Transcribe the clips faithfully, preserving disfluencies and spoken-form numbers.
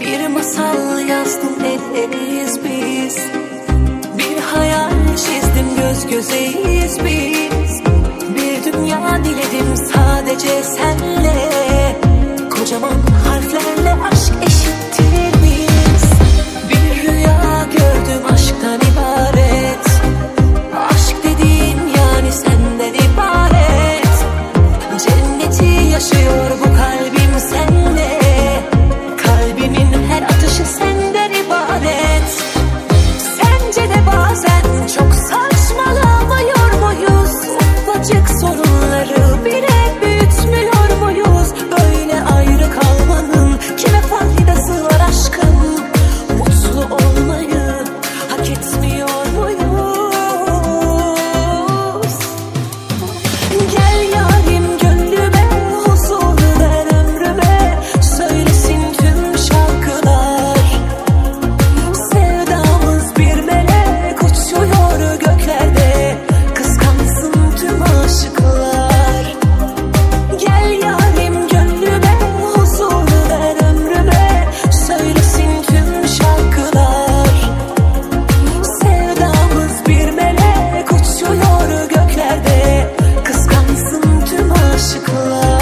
Bir masal yazdım elleriz biz, bir hayal çizdim göz gözeyiz biz. Bir dünya diledim sadece senle, kocaman harflerle aşk eşittir biz. Bir rüya gördüm aşktan ibaret, aşk dediğin yani senden ibaret. Cenneti yaşıyor bu kalbim senle, kalbimin her atışı senden ibaret. Sence de bazen çok saçmalamıyor muyuz? Ufacık sorunları bile büyütmüyor muyuz? Böyle ayrı kalmanın kime faydası var aşkım? Mutlu olmayı hak etmiyor muyuz? Gel yarim gönlüme, huzur ver ömrüme, söylesin tüm şarkılar. Sevdamız bir melek uçuyor göklerde, kıskansın tüm aşıklar. Gel yarim gönlüme, huzur ver ömrüme, söylesin tüm şarkılar. Sevdamız bir melek uçuyor göklerde, kıskansın tüm aşıklar.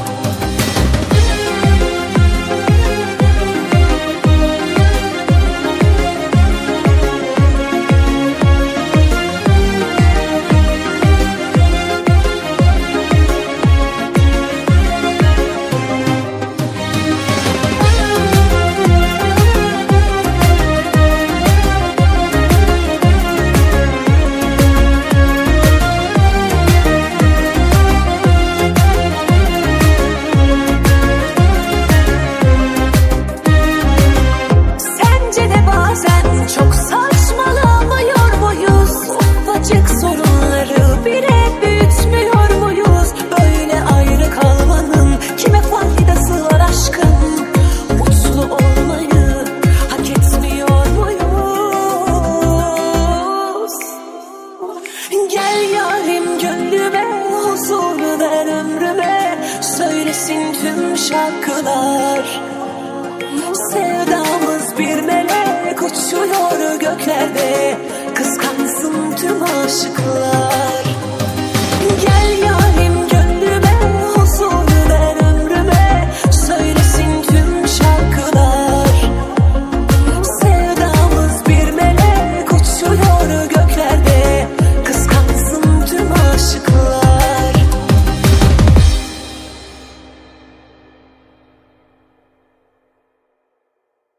Sence de bazen çok saçmalamıyor muyuz? Ufacık sorunları bile büyütmüyor muyuz? Böyle ayrı kalmanın kime faydası var aşkım? Mutlu olmayı hak etmiyor muyuz? Gel yarim gönlüme, huzur ver ömrüme, söylesin tüm şarkılar. Sevdamız bir melek uçuyor göklerde, kıskansın tüm aşıklar.